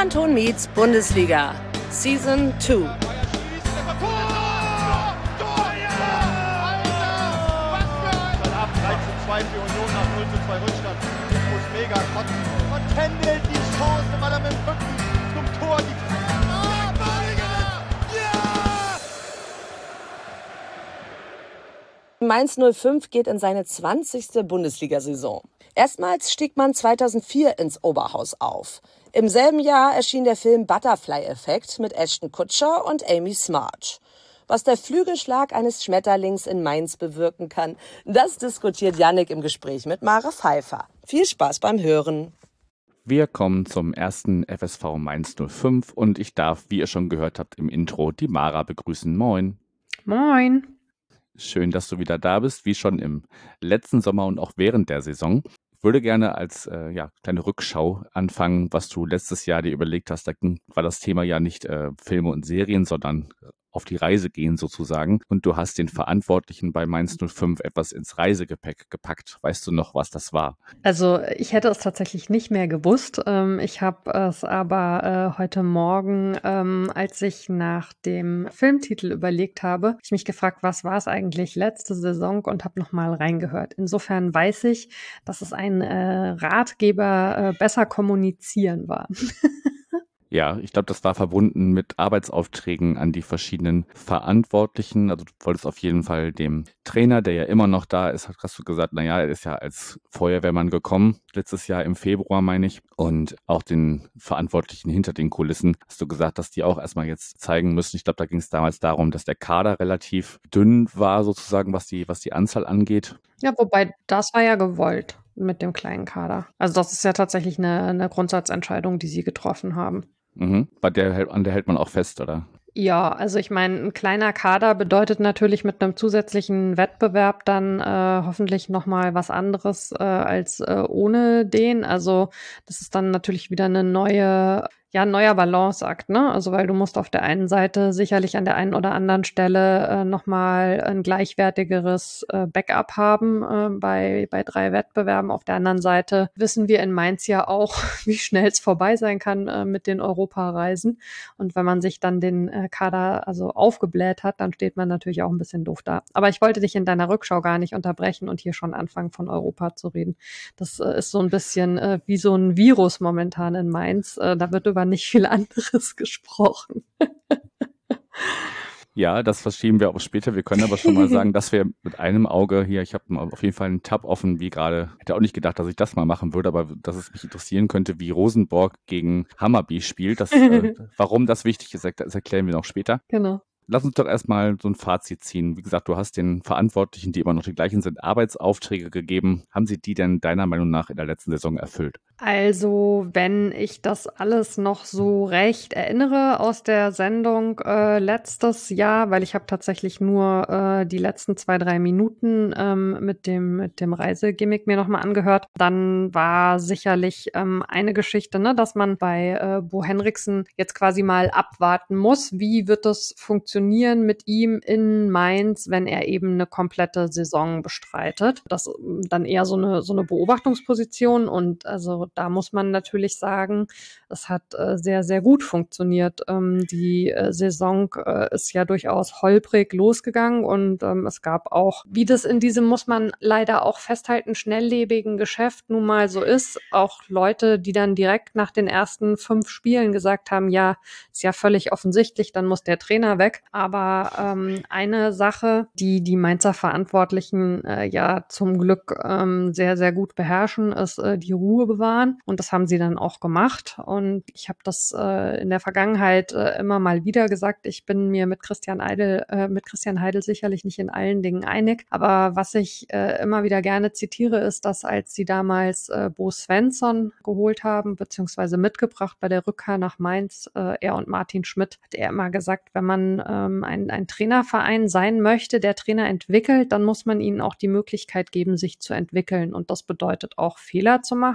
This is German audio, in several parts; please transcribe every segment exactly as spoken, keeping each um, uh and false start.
Millanton meets Bundesliga, Season zwei. drei zu zwei für Union nach null zu zwei Rückstand. Ich muss mega kotzen. Und Kendall die Chance, weil er mit dem Rücken zum Tor die Ah, ja! Mainz null fünf geht in seine zwanzigste Bundesliga-Saison. Erstmals stieg man zweitausendvier ins Oberhaus auf. Im selben Jahr erschien der Film Butterfly-Effekt mit Ashton Kutcher und Amy Smart. Was der Flügelschlag eines Schmetterlings in Mainz bewirken kann, das diskutiert Yannick im Gespräch mit Mara Pfeiffer. Viel Spaß beim Hören. Wir kommen zum ersten F S V Mainz null fünf und ich darf, wie ihr schon gehört habt im Intro, die Mara begrüßen. Moin. Moin. Schön, dass du wieder da bist, wie schon im letzten Sommer und auch während der Saison. Ich würde gerne als äh, ja, kleine Rückschau anfangen, was du letztes Jahr dir überlegt hast. Da war das Thema ja nicht äh, Filme und Serien, sondern auf die Reise gehen sozusagen. Und du hast den Verantwortlichen bei Mainz null fünf etwas ins Reisegepäck gepackt. Weißt du noch, was das war? Also ich hätte es tatsächlich nicht mehr gewusst. Ähm, ich habe es aber äh, heute Morgen, ähm, als ich nach dem Filmtitel überlegt habe, ich mich gefragt, was war es eigentlich letzte Saison und habe nochmal reingehört. Insofern weiß ich, dass es ein äh, Ratgeber äh, besser kommunizieren war. Ja, ich glaube, das war verbunden mit Arbeitsaufträgen an die verschiedenen Verantwortlichen. Also du wolltest auf jeden Fall dem Trainer, der ja immer noch da ist, hast du gesagt, naja, er ist ja als Feuerwehrmann gekommen, letztes Jahr im Februar, meine ich. Und auch den Verantwortlichen hinter den Kulissen hast du gesagt, dass die auch erstmal jetzt zeigen müssen. Ich glaube, da ging es damals darum, dass der Kader relativ dünn war, sozusagen, was die, was die Anzahl angeht. Ja, wobei, das war ja gewollt mit dem kleinen Kader. Also das ist ja tatsächlich eine, eine Grundsatzentscheidung, die sie getroffen haben. Mhm. Bei der, an der hält man auch fest, oder? Ja, also ich meine, ein kleiner Kader bedeutet natürlich mit einem zusätzlichen Wettbewerb dann äh, hoffentlich nochmal was anderes äh, als äh, ohne den. Also das ist dann natürlich wieder eine neue, ja, ein neuer Balanceakt, ne? Also weil du musst auf der einen Seite sicherlich an der einen oder anderen Stelle äh, nochmal ein gleichwertigeres äh, Backup haben äh, bei, bei drei Wettbewerben. Auf der anderen Seite wissen wir in Mainz ja auch, wie schnell es vorbei sein kann äh, mit den Europareisen. Und wenn man sich dann den äh, Kader also aufgebläht hat, dann steht man natürlich auch ein bisschen doof da. Aber ich wollte dich in deiner Rückschau gar nicht unterbrechen und hier schon anfangen, von Europa zu reden. Das äh, ist so ein bisschen äh, wie so ein Virus momentan in Mainz. Äh, da wird über nicht viel anderes gesprochen. Ja, das verschieben wir auch später. Wir können aber schon mal sagen, dass wir mit einem Auge hier, ich habe auf jeden Fall einen Tab offen, wie gerade, hätte auch nicht gedacht, dass ich das mal machen würde, aber dass es mich interessieren könnte, wie Rosenborg gegen Hammarby spielt. Das, äh, warum das wichtig ist, das erklären wir noch später. Genau. Lass uns doch erstmal so ein Fazit ziehen. Wie gesagt, du hast den Verantwortlichen, die immer noch die gleichen sind, Arbeitsaufträge gegeben. Haben sie die denn deiner Meinung nach in der letzten Saison erfüllt? Also, wenn ich das alles noch so recht erinnere aus der Sendung äh, letztes Jahr, weil ich habe tatsächlich nur äh, die letzten zwei, drei Minuten ähm, mit dem mit dem Reisegimmick mir nochmal angehört, dann war sicherlich ähm, eine Geschichte, ne, dass man bei äh, Bo Henriksen jetzt quasi mal abwarten muss, wie wird das funktionieren mit ihm in Mainz, wenn er eben eine komplette Saison bestreitet. Das dann eher so eine so eine Beobachtungsposition und also da muss man natürlich sagen, es hat äh, sehr, sehr gut funktioniert. Ähm, die äh, Saison äh, ist ja durchaus holprig losgegangen und ähm, es gab auch, wie das in diesem, muss man leider auch festhalten, schnelllebigen Geschäft nun mal so ist, auch Leute, die dann direkt nach den ersten fünf Spielen gesagt haben, ja, ist ja völlig offensichtlich, dann muss der Trainer weg. Aber ähm, eine Sache, die die Mainzer Verantwortlichen äh, ja zum Glück ähm, sehr, sehr gut beherrschen, ist äh, die Ruhe bewahren. Und das haben sie dann auch gemacht. Und ich habe das äh, in der Vergangenheit äh, immer mal wieder gesagt. Ich bin mir mit Christian Heidel, äh, mit Christian Heidel sicherlich nicht in allen Dingen einig. Aber was ich äh, immer wieder gerne zitiere, ist, dass als sie damals äh, Bo Svensson geholt haben, beziehungsweise mitgebracht bei der Rückkehr nach Mainz, äh, er und Martin Schmidt, hat er immer gesagt, wenn man ähm, ein, ein Trainerverein sein möchte, der Trainer entwickelt, dann muss man ihnen auch die Möglichkeit geben, sich zu entwickeln. Und das bedeutet auch Fehler zu machen und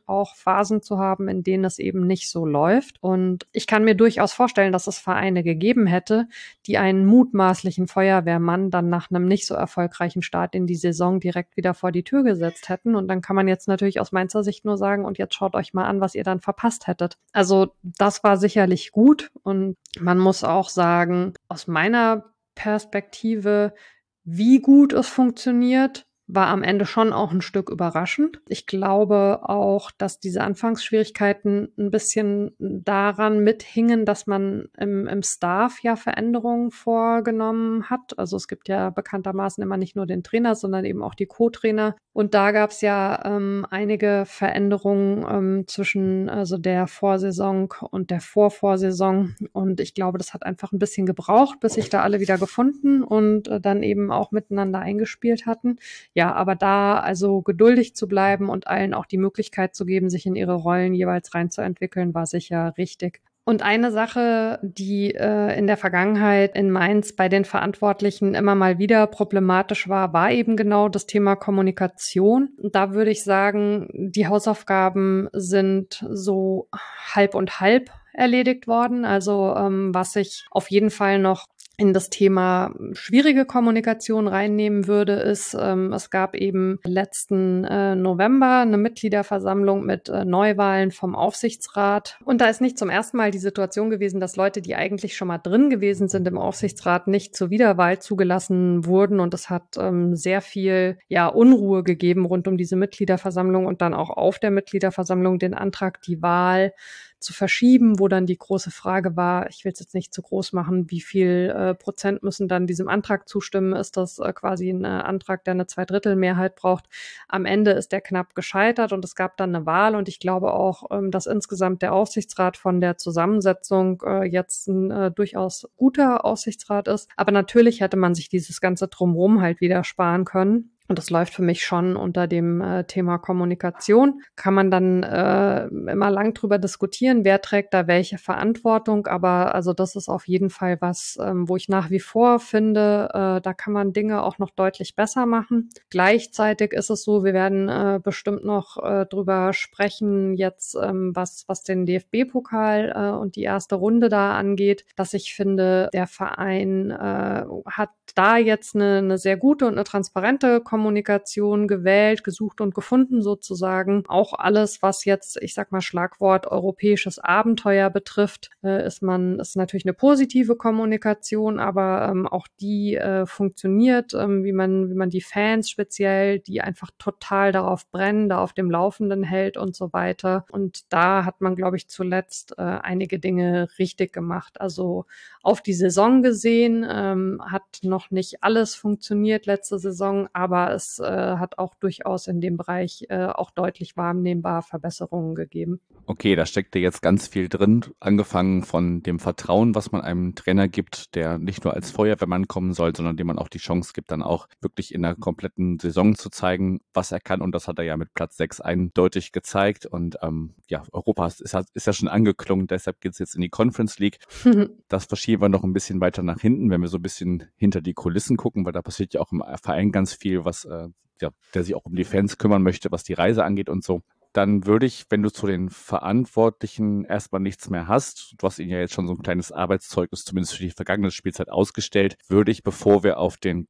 gut, auch Phasen zu haben, in denen es eben nicht so läuft. Und ich kann mir durchaus vorstellen, dass es Vereine gegeben hätte, die einen mutmaßlichen Feuerwehrmann dann nach einem nicht so erfolgreichen Start in die Saison direkt wieder vor die Tür gesetzt hätten. Und dann kann man jetzt natürlich aus Mainzer Sicht nur sagen, und jetzt schaut euch mal an, was ihr dann verpasst hättet. Also das war sicherlich gut. Und man muss auch sagen, aus meiner Perspektive, wie gut es funktioniert, war am Ende schon auch ein Stück überraschend. Ich glaube auch, dass diese Anfangsschwierigkeiten ein bisschen daran mithingen, dass man im, im Staff ja Veränderungen vorgenommen hat. Also es gibt ja bekanntermaßen immer nicht nur den Trainer, sondern eben auch die Co-Trainer. Und da gab es ja ähm, einige Veränderungen ähm, zwischen also der Vorsaison und der Vorvorsaison. Und ich glaube, das hat einfach ein bisschen gebraucht, bis sich da alle wieder gefunden und äh, dann eben auch miteinander eingespielt hatten. Ja, aber da also geduldig zu bleiben und allen auch die Möglichkeit zu geben, sich in ihre Rollen jeweils reinzuentwickeln, war sicher richtig. Und eine Sache, die äh, in der Vergangenheit in Mainz bei den Verantwortlichen immer mal wieder problematisch war, war eben genau das Thema Kommunikation. Und da würde ich sagen, die Hausaufgaben sind so halb und halb erledigt worden. Also ähm, was ich auf jeden Fall noch in das Thema schwierige Kommunikation reinnehmen würde, ist, ähm, es gab eben letzten äh, November eine Mitgliederversammlung mit äh, Neuwahlen vom Aufsichtsrat. Und da ist nicht zum ersten Mal die Situation gewesen, dass Leute, die eigentlich schon mal drin gewesen sind im Aufsichtsrat, nicht zur Wiederwahl zugelassen wurden. Und es hat ähm, sehr viel ja, Unruhe gegeben rund um diese Mitgliederversammlung und dann auch auf der Mitgliederversammlung den Antrag, die Wahl zu verschieben, wo dann die große Frage war, ich will es jetzt nicht zu groß machen, wie viel äh, Prozent müssen dann diesem Antrag zustimmen? Ist das äh, quasi ein äh, Antrag, der eine Zweidrittelmehrheit braucht? Am Ende ist der knapp gescheitert und es gab dann eine Wahl und ich glaube auch, ähm, dass insgesamt der Aufsichtsrat von der Zusammensetzung äh, jetzt ein äh, durchaus guter Aufsichtsrat ist. Aber natürlich hätte man sich dieses ganze Drumherum halt wieder sparen können. Und das läuft für mich schon unter dem äh, Thema Kommunikation. Kann man dann äh, immer lang drüber diskutieren, wer trägt da welche Verantwortung. Aber also das ist auf jeden Fall was, ähm, wo ich nach wie vor finde, äh, da kann man Dinge auch noch deutlich besser machen. Gleichzeitig ist es so, wir werden äh, bestimmt noch äh, drüber sprechen, jetzt ähm, was, was den D F B-Pokal äh, und die erste Runde da angeht, dass ich finde, der Verein äh, hat da jetzt eine, eine sehr gute und eine transparente Kommunikation gewählt, gesucht und gefunden sozusagen. Auch alles, was jetzt, ich sag mal, Schlagwort europäisches Abenteuer betrifft, äh, ist man, ist natürlich eine positive Kommunikation, aber ähm, auch die äh, funktioniert, ähm, wie man, wie man die Fans speziell, die einfach total darauf brennen, da auf dem Laufenden hält und so weiter. Und da hat man, glaube ich, zuletzt äh, einige Dinge richtig gemacht. Also auf die Saison gesehen ähm, hat noch nicht alles funktioniert letzte Saison, aber es äh, hat auch durchaus in dem Bereich äh, auch deutlich wahrnehmbar Verbesserungen gegeben. Okay, da steckt ja jetzt ganz viel drin, angefangen von dem Vertrauen, was man einem Trainer gibt, der nicht nur als Feuerwehrmann kommen soll, sondern dem man auch die Chance gibt, dann auch wirklich in der kompletten Saison zu zeigen, was er kann. Und das hat er ja mit Platz sechs eindeutig gezeigt. Und ähm, ja, Europa ist, ist ja schon angeklungen, deshalb geht es jetzt in die Conference League. Das verschieben wir noch ein bisschen weiter nach hinten, wenn wir so ein bisschen hinter die Kulissen gucken, weil da passiert ja auch im Verein ganz viel, was äh, ja, der sich auch um die Fans kümmern möchte, was die Reise angeht und so. Dann würde ich, wenn du zu den Verantwortlichen erstmal nichts mehr hast, du hast ihnen ja jetzt schon so ein kleines Arbeitszeugnis, zumindest für die vergangene Spielzeit ausgestellt, würde ich, bevor wir auf den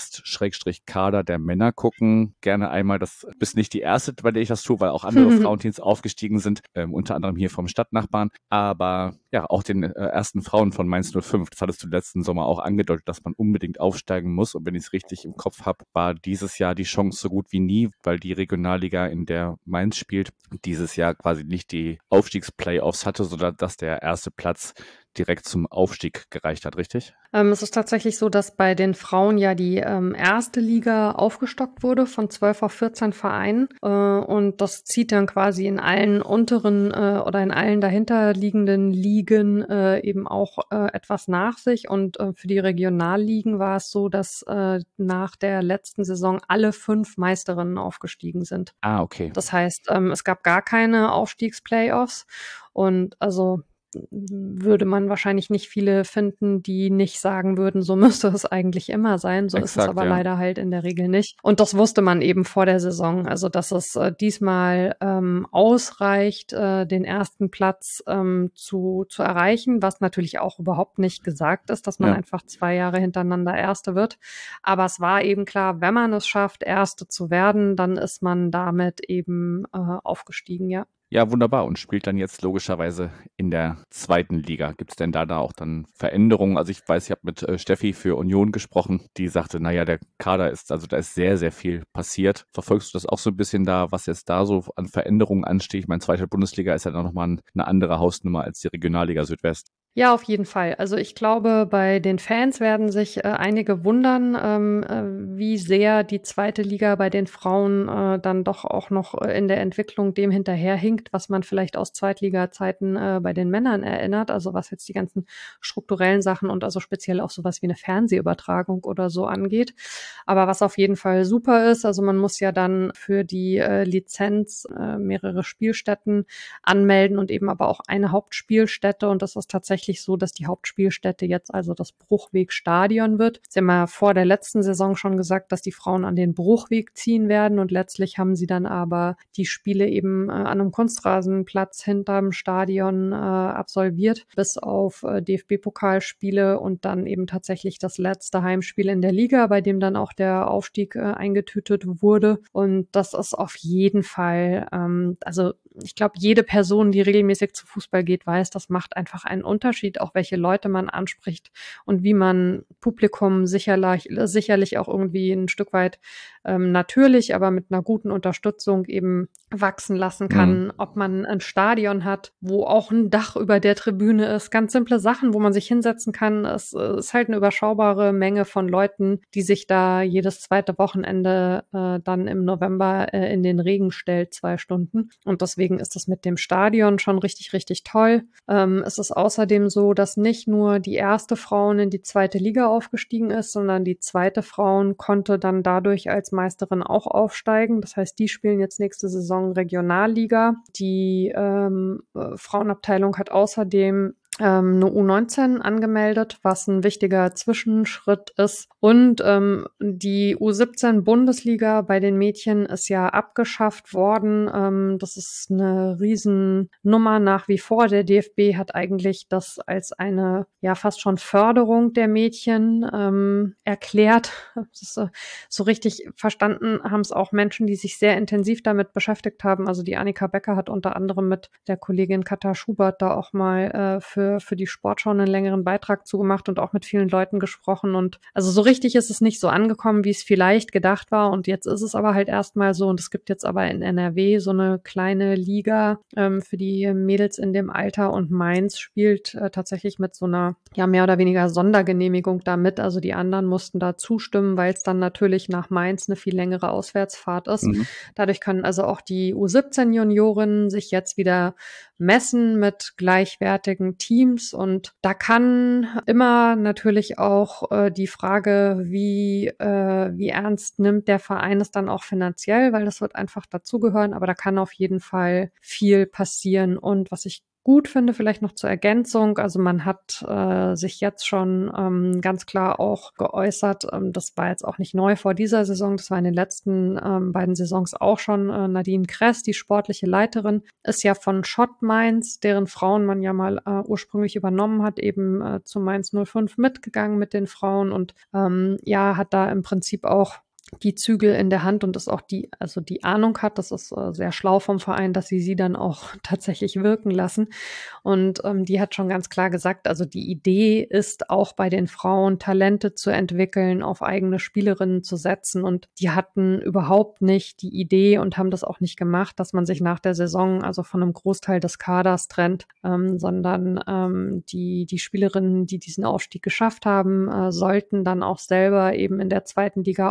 Cast-Kader der Männer gucken, gerne einmal, das bist nicht die erste, bei der ich das tue, weil auch andere Frauenteams aufgestiegen sind, ähm, unter anderem hier vom Stadtnachbarn, aber ja, auch den äh, ersten Frauen von Mainz null fünf, das hattest du letzten Sommer auch angedeutet, dass man unbedingt aufsteigen muss, und wenn ich es richtig im Kopf habe, war dieses Jahr die Chance so gut wie nie, weil die Regionalliga, in der Mainz spielt, dieses Jahr quasi nicht die Aufstiegsplayoffs hatte, sondern dass der erste Platz direkt zum Aufstieg gereicht hat, richtig? Ähm, es ist tatsächlich so, dass bei den Frauen ja die ähm, erste Liga aufgestockt wurde von zwölf auf vierzehn Vereinen äh, und das zieht dann quasi in allen unteren äh, oder in allen dahinterliegenden Ligen äh, eben auch äh, etwas nach sich, und äh, für die Regionalligen war es so, dass äh, nach der letzten Saison alle fünf Meisterinnen aufgestiegen sind. Ah, okay. Das heißt, ähm, es gab gar keine Aufstiegsplayoffs und also würde man wahrscheinlich nicht viele finden, die nicht sagen würden, so müsste es eigentlich immer sein. So ist es Exakt, aber ja. leider halt in der Regel nicht. Und das wusste man eben vor der Saison. Also, dass es äh, diesmal ähm, ausreicht, äh, den ersten Platz ähm, zu, zu erreichen, was natürlich auch überhaupt nicht gesagt ist, dass man Ja. einfach zwei Jahre hintereinander Erste wird. Aber es war eben klar, wenn man es schafft, Erste zu werden, dann ist man damit eben äh, aufgestiegen, ja. Ja, wunderbar. Und spielt dann jetzt logischerweise in der zweiten Liga. Gibt es denn da, da auch dann Veränderungen? Also ich weiß, ich habe mit äh, Steffi für Union gesprochen, die sagte, naja, der Kader ist, also da ist sehr, sehr viel passiert. Verfolgst du das auch so ein bisschen da, was jetzt da so an Veränderungen ansteht? Ich meine, zweite Bundesliga ist ja dann nochmal eine andere Hausnummer als die Regionalliga Südwest. Ja, auf jeden Fall. Also ich glaube, bei den Fans werden sich äh, einige wundern, ähm, äh, wie sehr die zweite Liga bei den Frauen äh, dann doch auch noch äh, in der Entwicklung dem hinterherhinkt, was man vielleicht aus Zweitliga-Zeiten äh, bei den Männern erinnert. Also was jetzt die ganzen strukturellen Sachen und also speziell auch sowas wie eine Fernsehübertragung oder so angeht. Aber was auf jeden Fall super ist, also man muss ja dann für die äh, Lizenz äh, mehrere Spielstätten anmelden und eben aber auch eine Hauptspielstätte, und das ist tatsächlich so, dass die Hauptspielstätte jetzt also das Bruchweg-Stadion wird. Sie haben ja vor der letzten Saison schon gesagt, dass die Frauen an den Bruchweg ziehen werden, und letztlich haben sie dann aber die Spiele eben äh, an einem Kunstrasenplatz hinterm Stadion äh, absolviert, bis auf äh, D F B-Pokalspiele und dann eben tatsächlich das letzte Heimspiel in der Liga, bei dem dann auch der Aufstieg äh, eingetütet wurde. Und das ist auf jeden Fall, ähm, also ich glaube, jede Person, die regelmäßig zu Fußball geht, weiß, das macht einfach einen Unterschied, auch welche Leute man anspricht und wie man Publikum sicherlich, sicherlich auch irgendwie ein Stück weit ähm, natürlich, aber mit einer guten Unterstützung eben wachsen lassen kann. Mhm. Ob man ein Stadion hat, wo auch ein Dach über der Tribüne ist. Ganz simple Sachen, wo man sich hinsetzen kann. Es ist halt eine überschaubare Menge von Leuten, die sich da jedes zweite Wochenende äh, dann im November äh, in den Regen stellt, zwei Stunden. Und deswegen Deswegen ist das mit dem Stadion schon richtig, richtig toll. Ähm, es ist außerdem so, dass nicht nur die erste Frauen in die zweite Liga aufgestiegen ist, sondern die zweite Frauen konnte dann dadurch als Meisterin auch aufsteigen. Das heißt, die spielen jetzt nächste Saison Regionalliga. Die ähm, Frauenabteilung hat außerdem ähm, eine U neunzehn angemeldet, was ein wichtiger Zwischenschritt ist. Und ähm, die U siebzehn Bundesliga bei den Mädchen ist ja abgeschafft worden. Ähm, das ist eine Riesennummer nach wie vor. Der D F B hat eigentlich das als eine ja fast schon Förderung der Mädchen ähm, erklärt. Das ist, äh, so richtig verstanden haben es auch Menschen, die sich sehr intensiv damit beschäftigt haben. Also die Annika Becker hat unter anderem mit der Kollegin Katha Schubert da auch mal äh, für für die Sportschau einen längeren Beitrag zugemacht und auch mit vielen Leuten gesprochen. Und also so richtig ist es nicht so angekommen, wie es vielleicht gedacht war. Und jetzt ist es aber halt erstmal so. Und es gibt jetzt aber in N R W so eine kleine Liga ähm, für die Mädels in dem Alter. Und Mainz spielt äh, tatsächlich mit so einer, ja, mehr oder weniger Sondergenehmigung da mit. Also die anderen mussten da zustimmen, weil es dann natürlich nach Mainz eine viel längere Auswärtsfahrt ist. Mhm. Dadurch können also auch die U siebzehn Juniorinnen sich jetzt wieder messen mit gleichwertigen Teams, und da kann immer natürlich auch äh, die Frage, wie äh, wie ernst nimmt der Verein es dann auch finanziell, weil das wird einfach dazugehören, aber da kann auf jeden Fall viel passieren. Und was ich gut finde, vielleicht noch zur Ergänzung, also man hat äh, sich jetzt schon ähm, ganz klar auch geäußert, ähm, das war jetzt auch nicht neu vor dieser Saison, das war in den letzten ähm, beiden Saisons auch schon, äh, Nadine Kress, die sportliche Leiterin, ist ja von Schott Mainz, deren Frauen man ja mal äh, ursprünglich übernommen hat, eben äh, zu Mainz null fünf mitgegangen mit den Frauen und ähm, ja, hat da im Prinzip auch die Zügel in der Hand und das auch die, also die Ahnung hat, das ist äh, sehr schlau vom Verein, dass sie sie dann auch tatsächlich wirken lassen. Und ähm, die hat schon ganz klar gesagt, also die Idee ist auch bei den Frauen Talente zu entwickeln, auf eigene Spielerinnen zu setzen, und die hatten überhaupt nicht die Idee und haben das auch nicht gemacht, dass man sich nach der Saison also von einem Großteil des Kaders trennt, ähm, sondern ähm, die, die Spielerinnen, die diesen Aufstieg geschafft haben, äh, sollten dann auch selber eben in der zweiten Liga auflaufen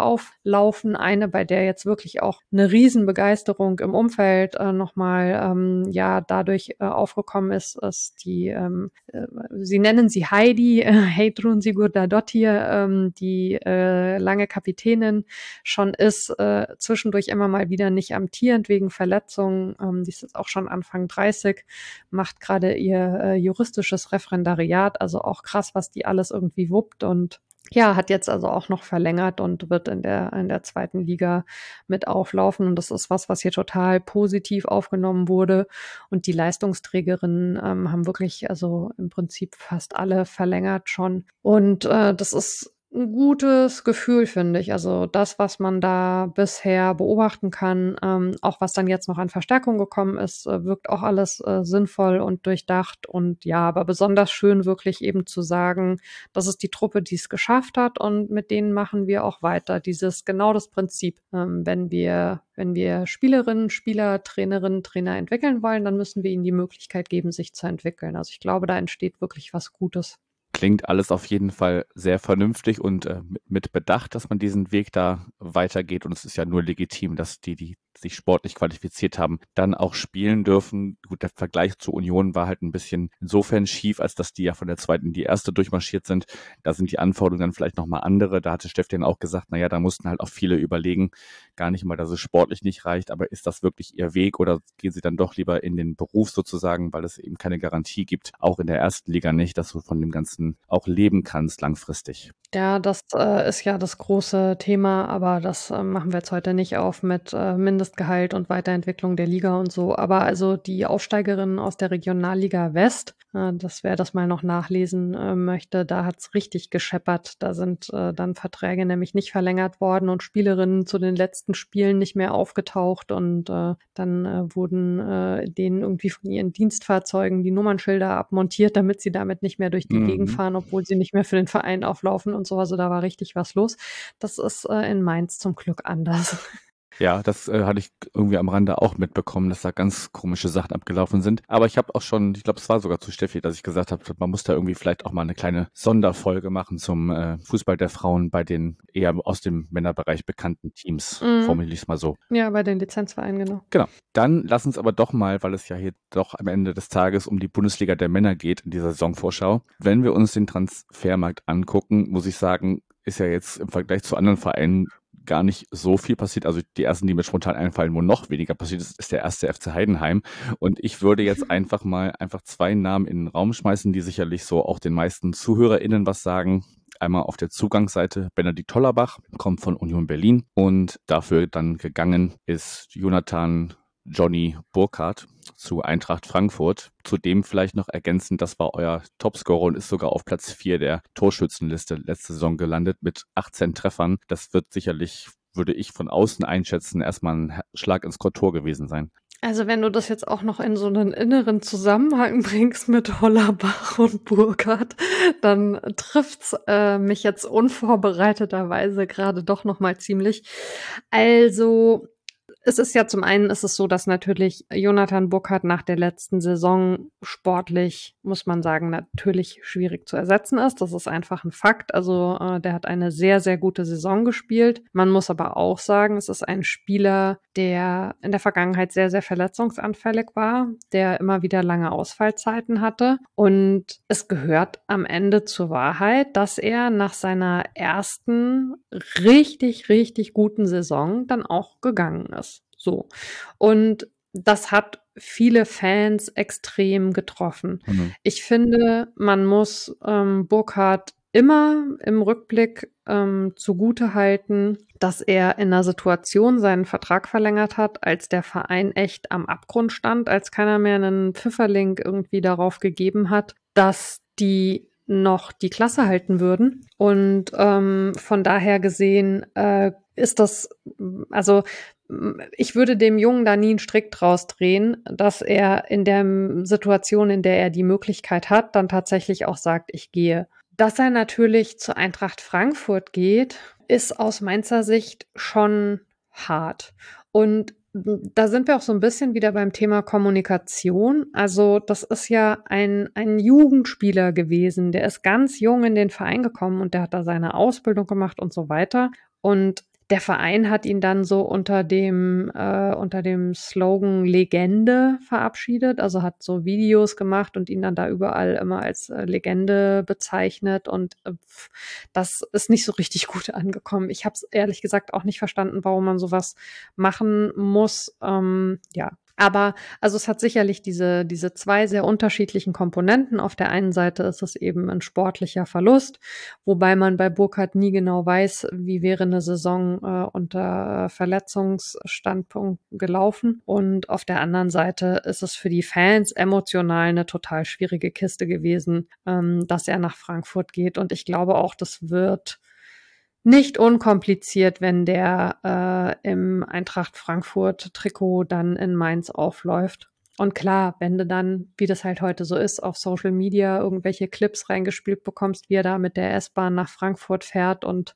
laufen. Eine, bei der jetzt wirklich auch eine Riesenbegeisterung im Umfeld äh, nochmal ähm, ja dadurch äh, aufgekommen ist, ist die, ähm, äh, sie nennen sie Heidi, äh, Heidrun Sigurdardottir, ähm, die äh, lange Kapitänin schon ist, äh, zwischendurch immer mal wieder nicht amtierend wegen Verletzungen. Ähm, die ist jetzt auch schon Anfang dreißig, macht gerade ihr äh, juristisches Referendariat, also auch krass, was die alles irgendwie wuppt und ja, hat jetzt also auch noch verlängert und wird in der, in der zweiten Liga mit auflaufen. Und das ist was, was hier total positiv aufgenommen wurde. Und die Leistungsträgerinnen ähm, haben wirklich, also im Prinzip fast alle verlängert schon. Und äh, das ist ein gutes Gefühl, finde ich. Also das, was man da bisher beobachten kann, ähm, auch was dann jetzt noch an Verstärkung gekommen ist, äh, wirkt auch alles äh, sinnvoll und durchdacht. Und ja, aber besonders schön wirklich eben zu sagen, das ist die Truppe, die es geschafft hat und mit denen machen wir auch weiter. Dieses genau das Prinzip. Ähm, wenn wir, wenn wir Spielerinnen, Spieler, Trainerinnen, Trainer entwickeln wollen, dann müssen wir ihnen die Möglichkeit geben, sich zu entwickeln. Also ich glaube, da entsteht wirklich was Gutes. Klingt alles auf jeden Fall sehr vernünftig und äh, mit Bedacht, dass man diesen Weg da weitergeht. Und es ist ja nur legitim, dass die, die sich sportlich qualifiziert haben, dann auch spielen dürfen. Gut, der Vergleich zur Union war halt ein bisschen insofern schief, als dass die ja von der zweiten in die erste durchmarschiert sind. Da sind die Anforderungen dann vielleicht nochmal andere. Da hatte Stefan auch gesagt, naja, da mussten halt auch viele überlegen, gar nicht mal, dass es sportlich nicht reicht, aber ist das wirklich ihr Weg oder gehen sie dann doch lieber in den Beruf sozusagen, weil es eben keine Garantie gibt, auch in der ersten Liga nicht, dass du von dem Ganzen auch leben kannst langfristig. Ja, das äh, ist ja das große Thema, aber das äh, machen wir jetzt heute nicht auf mit äh, Mindestgehalt und Weiterentwicklung der Liga und so. Aber also die Aufsteigerinnen aus der Regionalliga West, äh, das wer das mal noch nachlesen äh, möchte, da hat's richtig gescheppert. Da sind äh, dann Verträge nämlich nicht verlängert worden und Spielerinnen zu den letzten Spielen nicht mehr aufgetaucht und äh, dann äh, wurden äh, denen irgendwie von ihren Dienstfahrzeugen die Nummernschilder abmontiert, damit sie damit nicht mehr durch die Mhm. Gegend fahren, obwohl sie nicht mehr für den Verein auflaufen und so. Also da war richtig was los. Das ist äh, in Mainz zum Glück anders. Ja, das äh, hatte ich irgendwie am Rande auch mitbekommen, dass da ganz komische Sachen abgelaufen sind. Aber ich habe auch schon, ich glaube, es war sogar zu Steffi, dass ich gesagt habe, man muss da irgendwie vielleicht auch mal eine kleine Sonderfolge machen zum äh, Fußball der Frauen bei den eher aus dem Männerbereich bekannten Teams. Mhm. Formuliere ich es mal so. Ja, bei den Lizenzvereinen, genau. Genau. Dann lass uns aber doch mal, weil es ja hier doch am Ende des Tages um die Bundesliga der Männer geht in dieser Saisonvorschau. Wenn wir uns den Transfermarkt angucken, muss ich sagen, ist ja jetzt im Vergleich zu anderen Vereinen gar nicht so viel passiert. Also die ersten, die mir spontan einfallen, wo noch weniger passiert ist, ist der erste F C Heidenheim. Und ich würde jetzt einfach mal einfach zwei Namen in den Raum schmeißen, die sicherlich so auch den meisten ZuhörerInnen was sagen. Einmal auf der Zugangsseite Benedikt Hollerbach, kommt von Union Berlin und dafür dann gegangen ist Jonathan Johnny Burkhardt zu Eintracht Frankfurt. Zudem vielleicht noch ergänzend, das war euer Topscorer und ist sogar auf Platz vier der Torschützenliste letzte Saison gelandet mit achtzehn Treffern. Das wird sicherlich, würde ich von außen einschätzen, erstmal ein Schlag ins Tor gewesen sein. Also wenn du das jetzt auch noch in so einen inneren Zusammenhang bringst mit Hollerbach und Burkhardt, dann trifft's äh, mich jetzt unvorbereiteterweise gerade doch noch mal ziemlich. Also es ist ja zum einen ist es so, dass natürlich Jonathan Burkhardt nach der letzten Saison sportlich, muss man sagen, natürlich schwierig zu ersetzen ist. Das ist einfach ein Fakt. Also äh, der hat eine sehr, sehr gute Saison gespielt. Man muss aber auch sagen, es ist ein Spieler, der in der Vergangenheit sehr, sehr verletzungsanfällig war, der immer wieder lange Ausfallzeiten hatte. Und es gehört am Ende zur Wahrheit, dass er nach seiner ersten richtig, richtig guten Saison dann auch gegangen ist. So. Und das hat viele Fans extrem getroffen. Mhm. Ich finde, man muss ähm, Burkhardt immer im Rückblick ähm, zugute halten, dass er in einer Situation seinen Vertrag verlängert hat, als der Verein echt am Abgrund stand, als keiner mehr einen Pfifferling irgendwie darauf gegeben hat, dass die noch die Klasse halten würden. Und ähm, von daher gesehen äh, ist das, also ich würde dem Jungen da nie einen Strick draus drehen, dass er in der Situation, in der er die Möglichkeit hat, dann tatsächlich auch sagt, ich gehe. Dass er natürlich zur Eintracht Frankfurt geht, ist aus Mainzer Sicht schon hart. Und da sind wir auch so ein bisschen wieder beim Thema Kommunikation. Also das ist ja ein, ein Jugendspieler gewesen, der ist ganz jung in den Verein gekommen und der hat da seine Ausbildung gemacht und so weiter. Und der Verein hat ihn dann so unter dem äh, unter dem Slogan Legende verabschiedet, also hat so Videos gemacht und ihn dann da überall immer als äh, Legende bezeichnet und äh, das ist nicht so richtig gut angekommen. Ich habe es ehrlich gesagt auch nicht verstanden, warum man sowas machen muss. Ähm, ja, aber also es hat sicherlich diese diese zwei sehr unterschiedlichen Komponenten. Auf der einen Seite ist es eben ein sportlicher Verlust, wobei man bei Burkhardt nie genau weiß, wie wäre eine Saison äh, unter Verletzungsstandpunkt gelaufen. Und auf der anderen Seite ist es für die Fans emotional eine total schwierige Kiste gewesen, ähm, dass er nach Frankfurt geht. Und ich glaube auch, das wird nicht unkompliziert, wenn der äh, im Eintracht Frankfurt-Trikot dann in Mainz aufläuft. Und klar, wenn du dann, wie das halt heute so ist, auf Social Media irgendwelche Clips reingespielt bekommst, wie er da mit der S-Bahn nach Frankfurt fährt und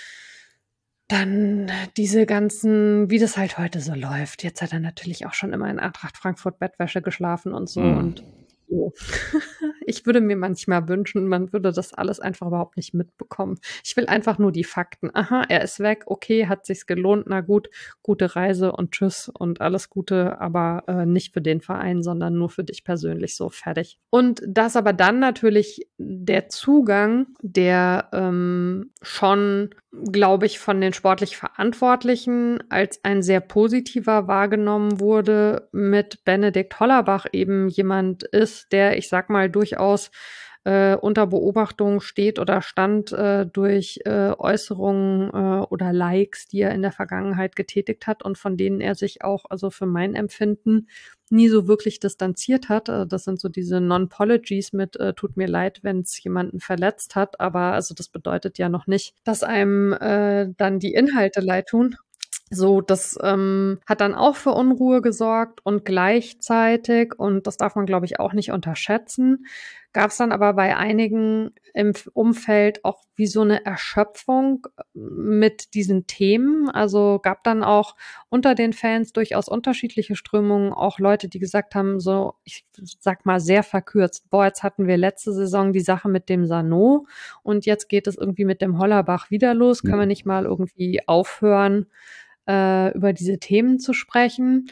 dann diese ganzen, wie das halt heute so läuft. Jetzt hat er natürlich auch schon immer in Eintracht Frankfurt Bettwäsche geschlafen und so Mhm. und so. Ich würde mir manchmal wünschen, man würde das alles einfach überhaupt nicht mitbekommen. Ich will einfach nur die Fakten. Aha, er ist weg, okay, hat sich's gelohnt, na gut, gute Reise und tschüss und alles Gute, aber äh, nicht für den Verein, sondern nur für dich persönlich, so fertig. Und dass aber dann natürlich der Zugang, der ähm, schon, glaube ich, von den sportlich Verantwortlichen als ein sehr positiver wahrgenommen wurde, mit Benedikt Hollerbach eben jemand ist, der, ich sag mal, durchaus äh, unter Beobachtung steht oder stand äh, durch äh, Äußerungen äh, oder Likes, die er in der Vergangenheit getätigt hat und von denen er sich auch, also für mein Empfinden, nie so wirklich distanziert hat. Äh, das sind so diese Non-Pologies mit äh, tut mir leid, wenn es jemanden verletzt hat, aber also das bedeutet ja noch nicht, dass einem äh, dann die Inhalte leid tun. So, das ähm, hat dann auch für Unruhe gesorgt und gleichzeitig, und das darf man, glaube ich, auch nicht unterschätzen, gab es dann aber bei einigen im Umfeld auch wie so eine Erschöpfung mit diesen Themen. Also gab dann auch unter den Fans durchaus unterschiedliche Strömungen, auch Leute, die gesagt haben, so, ich sag mal sehr verkürzt, boah, jetzt hatten wir letzte Saison die Sache mit dem Sanot und jetzt geht es irgendwie mit dem Hollerbach wieder los. Können wir nicht mal irgendwie aufhören, äh, über diese Themen zu sprechen?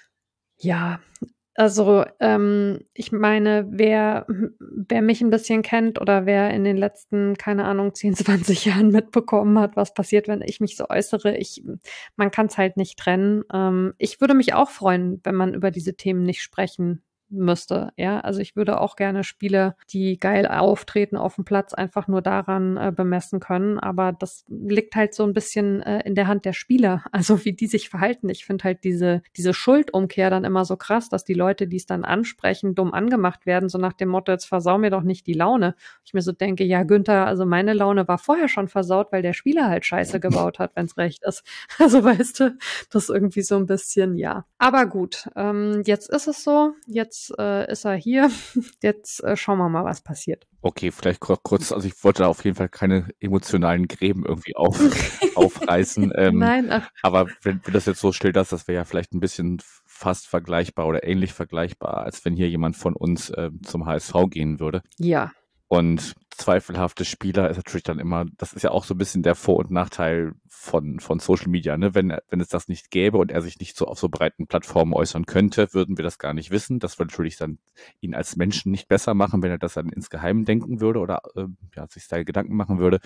Ja, also ähm, ich meine, wer, wer mich ein bisschen kennt oder wer in den letzten, keine Ahnung, zehn, zwanzig Jahren mitbekommen hat, was passiert, wenn ich mich so äußere, ich, man kann es halt nicht trennen. Ähm, ich würde mich auch freuen, wenn man über diese Themen nicht sprechen müsste, ja, also ich würde auch gerne Spieler, die geil auftreten auf dem Platz, einfach nur daran äh, bemessen können, aber das liegt halt so ein bisschen äh, in der Hand der Spieler, also wie die sich verhalten. Ich finde halt diese diese Schuldumkehr dann immer so krass, dass die Leute, die es dann ansprechen, dumm angemacht werden, so nach dem Motto, jetzt versau mir doch nicht die Laune. Ich mir so denke, ja Günther, also meine Laune war vorher schon versaut, weil der Spieler halt Scheiße gebaut hat, wenn es recht ist. Also weißt du, das ist irgendwie so ein bisschen, ja. Aber gut, ähm, jetzt ist es so, jetzt äh, ist er hier. Jetzt äh, schauen wir mal, was passiert. Okay, vielleicht kur- kurz, also ich wollte da auf jeden Fall keine emotionalen Gräben irgendwie auf, aufreißen. Ähm, Nein, ach, aber wenn, wenn das jetzt so schilderst, das wäre ja vielleicht ein bisschen fast vergleichbar oder ähnlich vergleichbar, als wenn hier jemand von uns ähm, zum H S V gehen würde. ja. Und zweifelhafte Spieler ist natürlich dann immer, das ist ja auch so ein bisschen der Vor- und Nachteil von, von Social Media, ne? Wenn, wenn es das nicht gäbe und er sich nicht so auf so breiten Plattformen äußern könnte, würden wir das gar nicht wissen. Das würde natürlich dann ihn als Menschen nicht besser machen, wenn er das dann insgeheim denken würde oder äh, ja, sich da Gedanken machen würde.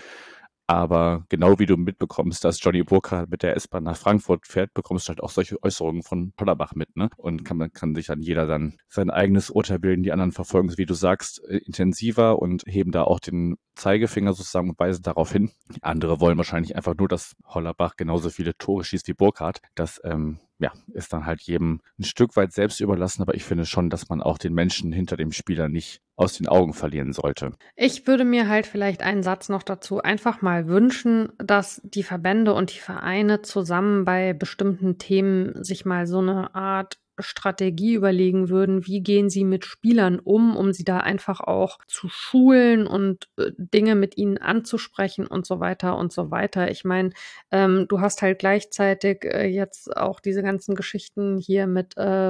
Aber genau wie du mitbekommst, dass Johnny Burkhardt mit der S-Bahn nach Frankfurt fährt, bekommst du halt auch solche Äußerungen von Hollerbach mit, ne? Und kann, man kann sich dann jeder dann sein eigenes Urteil bilden. Die anderen verfolgen es, wie du sagst, äh, intensiver und heben da auch den Zeigefinger sozusagen und weisen darauf hin. Andere wollen wahrscheinlich einfach nur, dass Hollerbach genauso viele Tore schießt wie Burkhardt. Das ähm, ja, ist dann halt jedem ein Stück weit selbst überlassen, aber ich finde schon, dass man auch den Menschen hinter dem Spieler nicht aus den Augen verlieren sollte. Ich würde mir halt vielleicht einen Satz noch dazu einfach mal wünschen, dass die Verbände und die Vereine zusammen bei bestimmten Themen sich mal so eine Art Strategie überlegen würden, wie gehen sie mit Spielern um, um sie da einfach auch zu schulen und äh, Dinge mit ihnen anzusprechen und so weiter und so weiter. Ich meine, ähm, du hast halt gleichzeitig äh, jetzt auch diese ganzen Geschichten hier mit äh,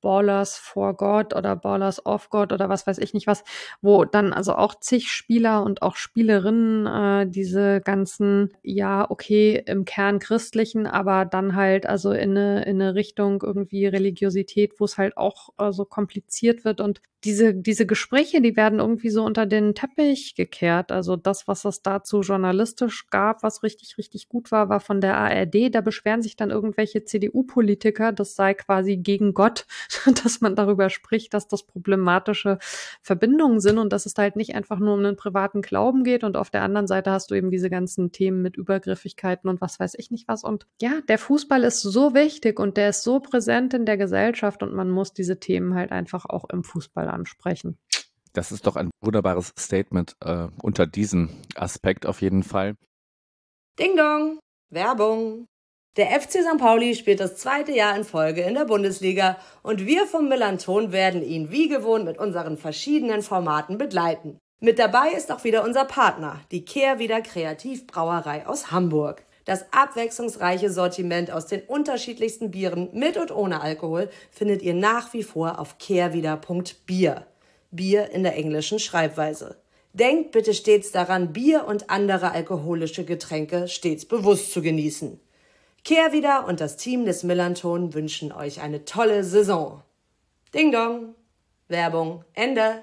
Ballers for God oder Ballers of God oder was weiß ich nicht was, wo dann also auch zig Spieler und auch Spielerinnen äh, diese ganzen, ja, okay, im Kern christlichen, aber dann halt also in eine, in eine Richtung irgendwie Religiosität, wo es halt auch äh, so kompliziert wird und diese, diese Gespräche, die werden irgendwie so unter den Teppich gekehrt. Also das, was es dazu journalistisch gab, was richtig, richtig gut war, war von der A R D. Da beschweren sich dann irgendwelche C D U-Politiker, das sei quasi gegen Gott, dass man darüber spricht, dass das problematische Verbindungen sind und dass es halt nicht einfach nur um einen privaten Glauben geht. Und auf der anderen Seite hast du eben diese ganzen Themen mit Übergriffigkeiten und was weiß ich nicht was. Und ja, der Fußball ist so wichtig und der ist so präsent in der Gesellschaft und man muss diese Themen halt einfach auch im Fußball ansprechen. Das ist doch ein wunderbares Statement äh, unter diesem Aspekt auf jeden Fall. Ding Dong, Werbung. Der F C Sankt Pauli spielt das zweite Jahr in Folge in der Bundesliga und wir vom Millanton werden ihn wie gewohnt mit unseren verschiedenen Formaten begleiten. Mit dabei ist auch wieder unser Partner, die Kehrwieder Kreativbrauerei aus Hamburg. Das abwechslungsreiche Sortiment aus den unterschiedlichsten Bieren mit und ohne Alkohol findet ihr nach wie vor auf kehrwieder punkt bier. Bier in der englischen Schreibweise. Denkt bitte stets daran, Bier und andere alkoholische Getränke stets bewusst zu genießen. Kehrwieder und das Team des Millanton wünschen euch eine tolle Saison. Ding Dong. Werbung Ende.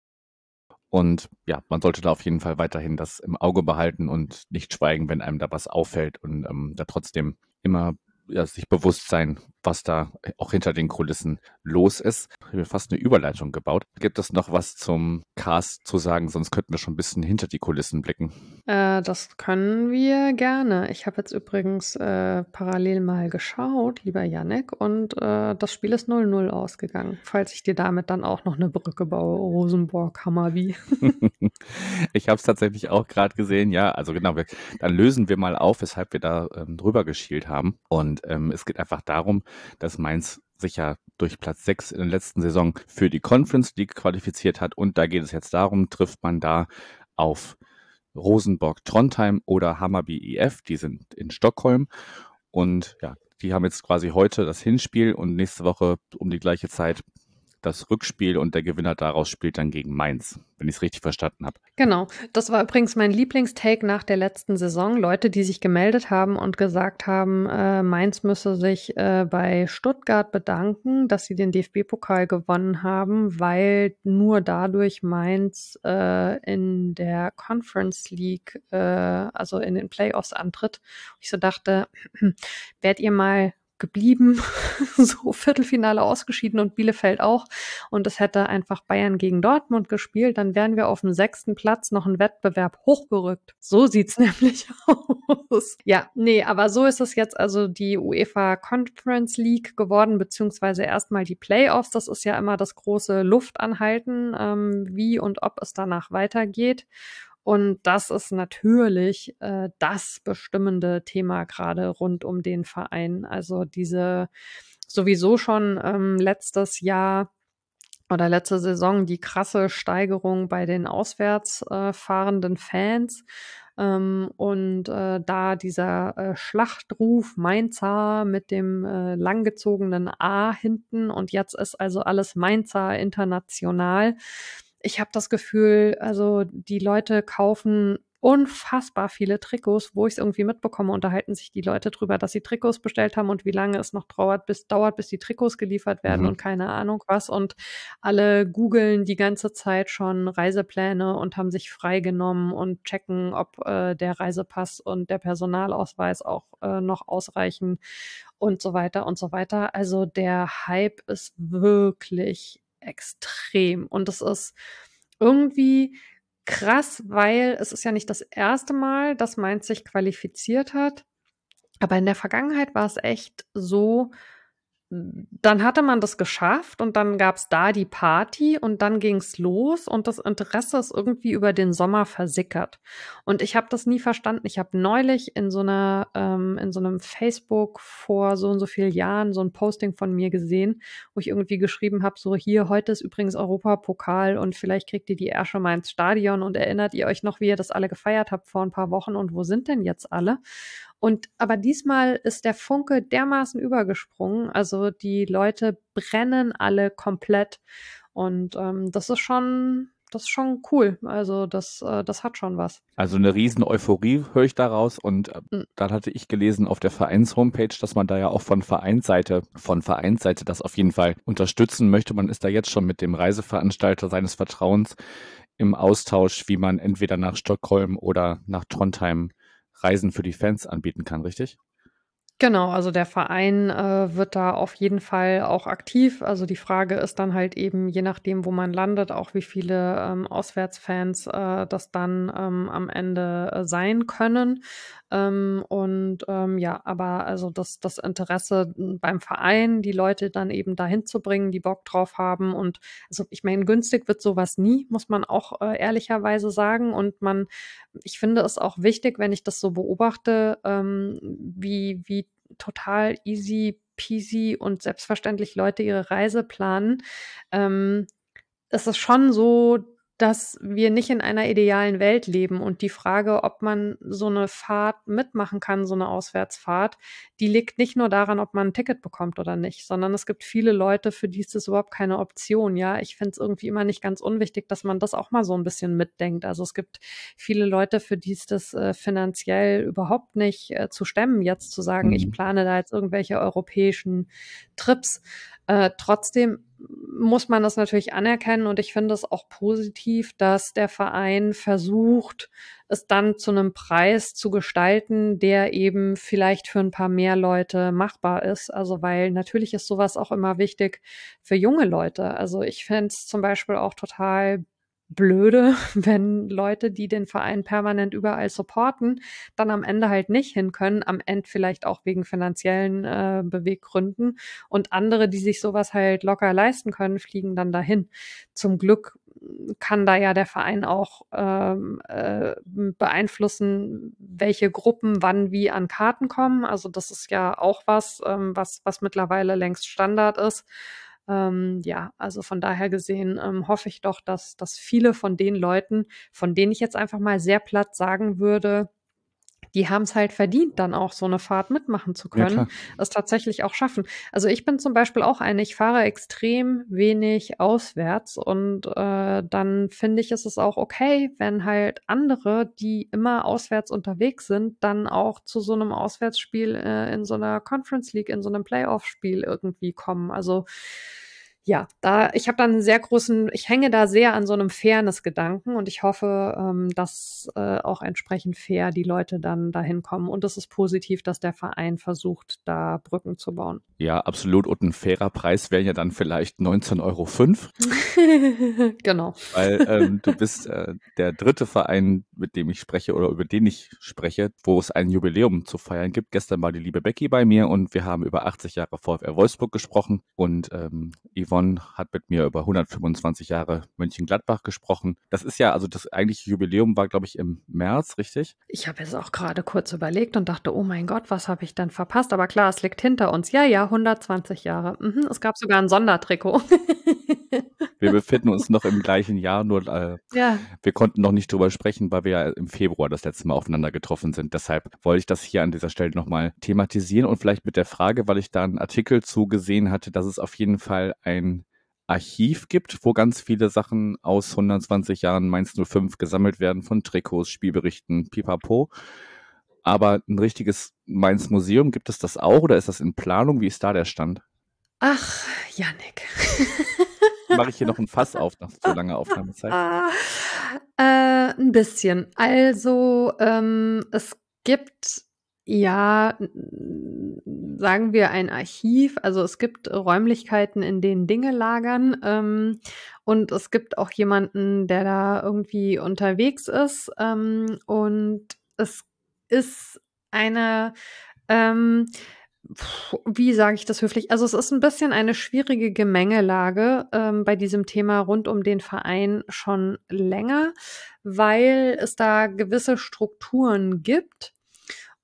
Und ja, man sollte da auf jeden Fall weiterhin das im Auge behalten und nicht schweigen, wenn einem da was auffällt und ähm, da trotzdem immer ja, sich bewusst sein, was da auch hinter den Kulissen los ist. Ich habe fast eine Überleitung gebaut. Gibt es noch was zum Cast zu sagen? Sonst könnten wir schon ein bisschen hinter die Kulissen blicken. Äh, das können wir gerne. Ich habe jetzt übrigens äh, parallel mal geschaut, lieber Yannick, und äh, das Spiel ist null null ausgegangen, falls ich dir damit dann auch noch eine Brücke baue. Rosenborg, Hammerby. Ich habe es tatsächlich auch gerade gesehen. Ja, also genau, wir, dann lösen wir mal auf, weshalb wir da ähm, drüber geschielt haben. Und ähm, es geht einfach darum, dass Mainz sich ja durch Platz sechs in der letzten Saison für die Conference League qualifiziert hat. Und da geht es jetzt darum, trifft man da auf Rosenborg Trondheim oder Hammarby I F, die sind in Stockholm. Und ja, die haben jetzt quasi heute das Hinspiel und nächste Woche um die gleiche Zeit das Rückspiel und der Gewinner daraus spielt dann gegen Mainz, wenn ich es richtig verstanden habe. Genau, das war übrigens mein Lieblingstake nach der letzten Saison. Leute, die sich gemeldet haben und gesagt haben, äh, Mainz müsse sich äh, bei Stuttgart bedanken, dass sie den D F B-Pokal gewonnen haben, weil nur dadurch Mainz äh, in der Conference League, äh, also in den Playoffs antritt. Ich so dachte, werdet ihr mal geblieben, so Viertelfinale ausgeschieden und Bielefeld auch. Und es hätte einfach Bayern gegen Dortmund gespielt, dann wären wir auf dem sechsten Platz noch einen Wettbewerb hochgerückt. So sieht's nämlich aus. Ja, nee, aber so ist es jetzt also die UEFA Conference League geworden, beziehungsweise erstmal die Playoffs. Das ist ja immer das große Luftanhalten, ähm, wie und ob es danach weitergeht. Und das ist natürlich äh, das bestimmende Thema gerade rund um den Verein. Also diese sowieso schon ähm, letztes Jahr oder letzte Saison die krasse Steigerung bei den auswärts äh, fahrenden Fans. Ähm, und äh, da dieser äh, Schlachtruf Mainzer mit dem äh, langgezogenen A hinten und jetzt ist also alles Mainzer international. Ich habe das Gefühl, also die Leute kaufen unfassbar viele Trikots, wo ich es irgendwie mitbekomme, unterhalten sich die Leute drüber, dass sie Trikots bestellt haben und wie lange es noch dauert, bis, dauert, bis die Trikots geliefert werden Mhm. und keine Ahnung was. Und alle googeln die ganze Zeit schon Reisepläne und haben sich freigenommen und checken, ob äh, der Reisepass und der Personalausweis auch äh, noch ausreichen und so weiter und so weiter. Also der Hype ist wirklich extrem. Und es ist irgendwie krass, weil es ist ja nicht das erste Mal, dass Mainz sich qualifiziert hat. Aber in der Vergangenheit war es echt so, dann hatte man das geschafft und dann gab's da die Party und dann ging's los und das Interesse ist irgendwie über den Sommer versickert. Und ich habe das nie verstanden. Ich habe neulich in so einer ähm, in so einem Facebook vor so und so vielen Jahren so ein Posting von mir gesehen, wo ich irgendwie geschrieben habe, so hier, heute ist übrigens Europapokal und vielleicht kriegt ihr die Ärsche mal ins Stadion und erinnert ihr euch noch, wie ihr das alle gefeiert habt vor ein paar Wochen und wo sind denn jetzt alle? Und aber diesmal ist der Funke dermaßen übergesprungen. Also die Leute brennen alle komplett. Und ähm, das ist schon, das ist schon cool. Also das, äh, das hat schon was. Also eine riesen Euphorie höre ich daraus und äh, Mhm. dann hatte ich gelesen auf der Vereins-Homepage, dass man da ja auch von Vereinsseite, von Vereinsseite das auf jeden Fall unterstützen möchte. Man ist da jetzt schon mit dem Reiseveranstalter seines Vertrauens im Austausch, wie man entweder nach Stockholm oder nach Trondheim Reisen für die Fans anbieten kann, richtig? Genau, also der Verein äh, wird da auf jeden Fall auch aktiv. Also die Frage ist dann halt eben, je nachdem, wo man landet, auch wie viele ähm, Auswärtsfans äh, das dann ähm, am Ende äh, sein können. Ähm, und ähm, ja, aber also das, das Interesse m, beim Verein, die Leute dann eben dahin zu bringen, die Bock drauf haben. Und also ich meine, günstig wird sowas nie, muss man auch äh, ehrlicherweise sagen. Und man ich finde es auch wichtig, wenn ich das so beobachte, ähm, wie, wie total easy peasy und selbstverständlich Leute ihre Reise planen. Ähm, Es ist schon so, dass wir nicht in einer idealen Welt leben und die Frage, ob man so eine Fahrt mitmachen kann, so eine Auswärtsfahrt, die liegt nicht nur daran, ob man ein Ticket bekommt oder nicht, sondern es gibt viele Leute, für die ist das überhaupt keine Option, ja. Ich finde es irgendwie immer nicht ganz unwichtig, dass man das auch mal so ein bisschen mitdenkt. Also, es gibt viele Leute, für die ist das, äh, finanziell überhaupt nicht, äh, zu stemmen, jetzt zu sagen: „Ich Mhm. plane da jetzt irgendwelche europäischen Trips.“ Äh, trotzdem muss man das natürlich anerkennen und ich finde es auch positiv, dass der Verein versucht, es dann zu einem Preis zu gestalten, der eben vielleicht für ein paar mehr Leute machbar ist. Also, weil natürlich ist sowas auch immer wichtig für junge Leute. Also, ich fände es zum Beispiel auch total blöde, wenn Leute, die den Verein permanent überall supporten, dann am Ende halt nicht hin können, am Ende vielleicht auch wegen finanziellen, äh, Beweggründen und andere, die sich sowas halt locker leisten können, fliegen dann dahin. Zum Glück kann da ja der Verein auch ähm, äh, beeinflussen, welche Gruppen wann wie an Karten kommen. Also das ist ja auch was, ähm, was, was mittlerweile längst Standard ist. Ähm, ja, also von daher gesehen ähm, hoffe ich doch, dass, dass viele von den Leuten, von denen ich jetzt einfach mal sehr platt sagen würde, die haben es halt verdient, dann auch so eine Fahrt mitmachen zu Ja, können, klar. es tatsächlich auch schaffen. Also, ich bin zum Beispiel auch eine, ich fahre extrem wenig auswärts und, äh, dann finde ich, ist es auch okay, wenn halt andere, die immer auswärts unterwegs sind, dann auch zu so einem Auswärtsspiel, äh, in so einer Conference League, in so einem Playoff-Spiel irgendwie kommen. Also, ja, da ich habe da 'n sehr großen ich hänge da sehr an so einem Fairness-Gedanken und ich hoffe, ähm, dass, äh, auch entsprechend fair die Leute dann dahin kommen. Und es ist positiv, dass der Verein versucht, da Brücken zu bauen. Ja, absolut. Und ein fairer Preis wären ja dann vielleicht neunzehn Euro fünf. Genau. Weil ähm, du bist äh, der dritte Verein, mit dem ich spreche oder über den ich spreche, wo es ein Jubiläum zu feiern gibt. Gestern war die liebe Becky bei mir und wir haben über achtzig Jahre VfR Wolfsburg gesprochen und ähm, Yvonne hat mit mir über hundertfünfundzwanzig Jahre Mönchengladbach gesprochen. Das ist ja, also das eigentliche Jubiläum war, glaube ich, im März, richtig? Ich habe jetzt auch gerade kurz überlegt und dachte: „Oh mein Gott, was habe ich denn verpasst?“ Aber klar, es liegt hinter uns. Ja, ja, hundertzwanzig Jahre. Mhm, es gab sogar ein Sondertrikot. Wir befinden uns noch im gleichen Jahr, nur äh, Ja. wir konnten noch nicht drüber sprechen, weil wir ja im Februar das letzte Mal aufeinander getroffen sind. Deshalb wollte ich das hier an dieser Stelle nochmal thematisieren und vielleicht mit der Frage, weil ich da einen Artikel zugesehen hatte, dass es auf jeden Fall ein Archiv gibt, wo ganz viele Sachen aus hundertzwanzig Jahren Mainz null fünf gesammelt werden, von Trikots, Spielberichten, pipapo. Aber ein richtiges Mainz-Museum, gibt es das auch oder ist das in Planung? Wie ist da der Stand? Ach, Jannik. Mache ich hier noch ein Fass auf nach so langer Aufnahmezeit? Ah, äh, 'n bisschen. Also, ähm, es gibt, ja, n sagen wir, ein Archiv. Also, es gibt Räumlichkeiten, in denen Dinge lagern, ähm, und es gibt auch jemanden, der da irgendwie unterwegs ist, ähm, und es ist eine, ähm Puh, wie sage ich das höflich? Also, es ist ein bisschen eine schwierige Gemengelage, ähm, bei diesem Thema rund um den Verein schon länger, weil es da gewisse Strukturen gibt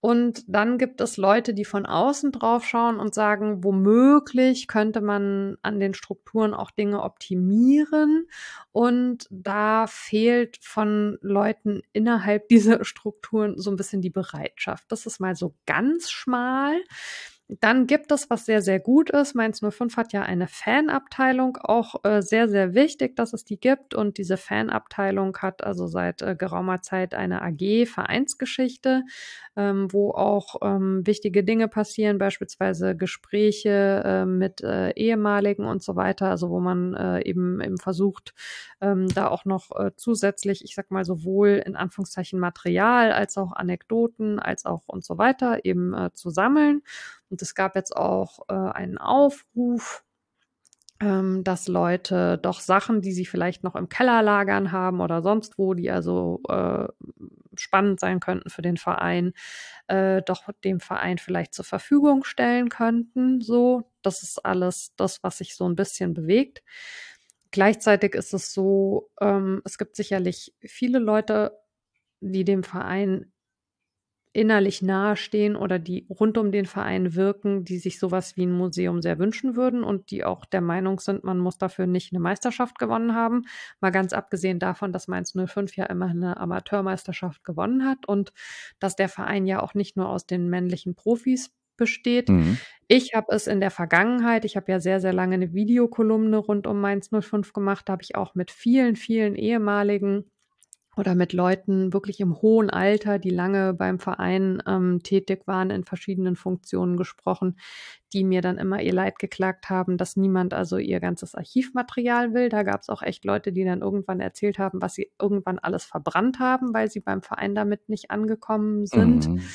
Und dann gibt es Leute, die von außen drauf schauen und sagen, womöglich könnte man an den Strukturen auch Dinge optimieren. Und da fehlt von Leuten innerhalb dieser Strukturen so ein bisschen die Bereitschaft. Das ist mal so ganz schmal. Dann gibt es, was sehr, sehr gut ist. Mainz null fünf hat ja eine Fanabteilung, auch äh, sehr, sehr wichtig, dass es die gibt. Und diese Fanabteilung hat also seit äh, geraumer Zeit eine A G Vereinsgeschichte, ähm, wo auch ähm, wichtige Dinge passieren, beispielsweise Gespräche äh, mit äh, Ehemaligen und so weiter, also wo man äh, eben, eben versucht, ähm, da auch noch äh, zusätzlich, ich sag mal, sowohl in Anführungszeichen Material als auch Anekdoten als auch und so weiter eben äh, zu sammeln. Und es gab jetzt auch äh, einen Aufruf, ähm, dass Leute doch Sachen, die sie vielleicht noch im Keller lagern haben oder sonst wo, die also äh, spannend sein könnten für den Verein, äh, doch dem Verein vielleicht zur Verfügung stellen könnten. So, das ist alles das, was sich so ein bisschen bewegt. Gleichzeitig ist es so, ähm, es gibt sicherlich viele Leute, die dem Verein innerlich nahestehen oder die rund um den Verein wirken, die sich sowas wie ein Museum sehr wünschen würden und die auch der Meinung sind, man muss dafür nicht eine Meisterschaft gewonnen haben. Mal ganz abgesehen davon, dass Mainz null fünf ja immer eine Amateurmeisterschaft gewonnen hat und dass der Verein ja auch nicht nur aus den männlichen Profis besteht. Mhm. Ich habe es in der Vergangenheit, ich habe ja sehr, sehr lange eine Videokolumne rund um Mainz null fünf gemacht, da habe ich auch mit vielen, vielen ehemaligen oder mit Leuten wirklich im hohen Alter, die lange beim Verein ähm, tätig waren, in verschiedenen Funktionen gesprochen, die mir dann immer ihr Leid geklagt haben, dass niemand also ihr ganzes Archivmaterial will. Da gab es auch echt Leute, die dann irgendwann erzählt haben, was sie irgendwann alles verbrannt haben, weil sie beim Verein damit nicht angekommen sind. Mhm.